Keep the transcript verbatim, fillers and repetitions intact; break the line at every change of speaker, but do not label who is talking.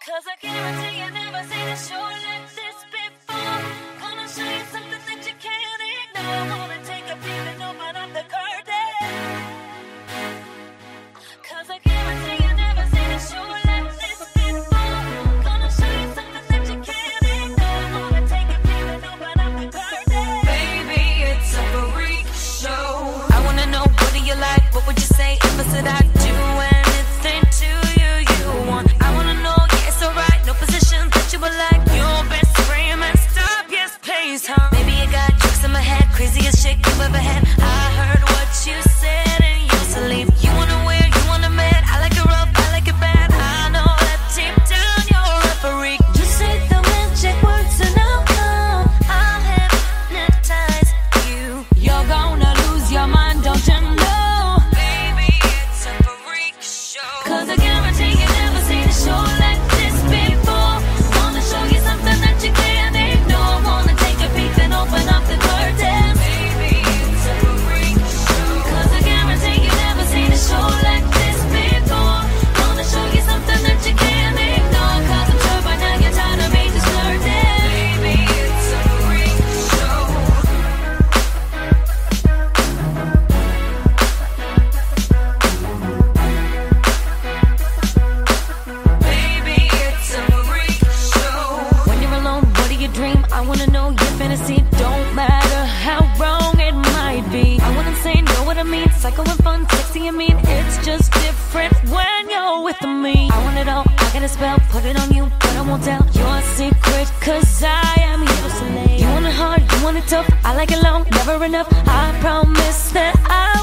Cause I guarantee you never seen a show like this before. Gonna show you something that you can't ignore. Wanna take a peek and open up the curtain. Cause I guarantee you never seen a show like this before. Gonna show you something that you can't ignore. Wanna take a peek and open up the curtain.
Baby, it's a freak show. I wanna know, what do you like? What would you say if I said I'd do anything to you? You want? I wanna know, yeah, it's alright. No position that you would like. Your best friend messed up, yes, please, huh? Maybe you got tricks in my head, craziest shit you've ever had. I heard what you said in your sleep. You wanna wear, you wanna mad. I like it rough, I like it bad. I know that deep down you're a freak.
You say the magic words and I'll come.
I'll hypnotize you.
You're gonna lose your mind, don't you know?
Baby, it's a freak show.
Cause I guarantee you never seen a show like this before. Wanna show you something that you can't ignore. Wanna take a peek and open up the curtains.
Baby, it's a freak show.
Cause I guarantee you never seen a show like this before. Wanna show you something that you can't ignore. Cause I'm sure by now you're tired of me just flirting.
Baby, it's a freak show. Baby, it's a freak show.
When you're alone, what do you dream? I wanna know your fantasy. Don't matter how wrong it might be. I wouldn't say know what I mean. Psycho and fun, sexy and mean. It's just different when you're with me. I want it all, I got a spell, put it on you, but I won't tell your secret. Cause I am your slave. You want it hard, you want it tough. I like it long, never enough. I promise that I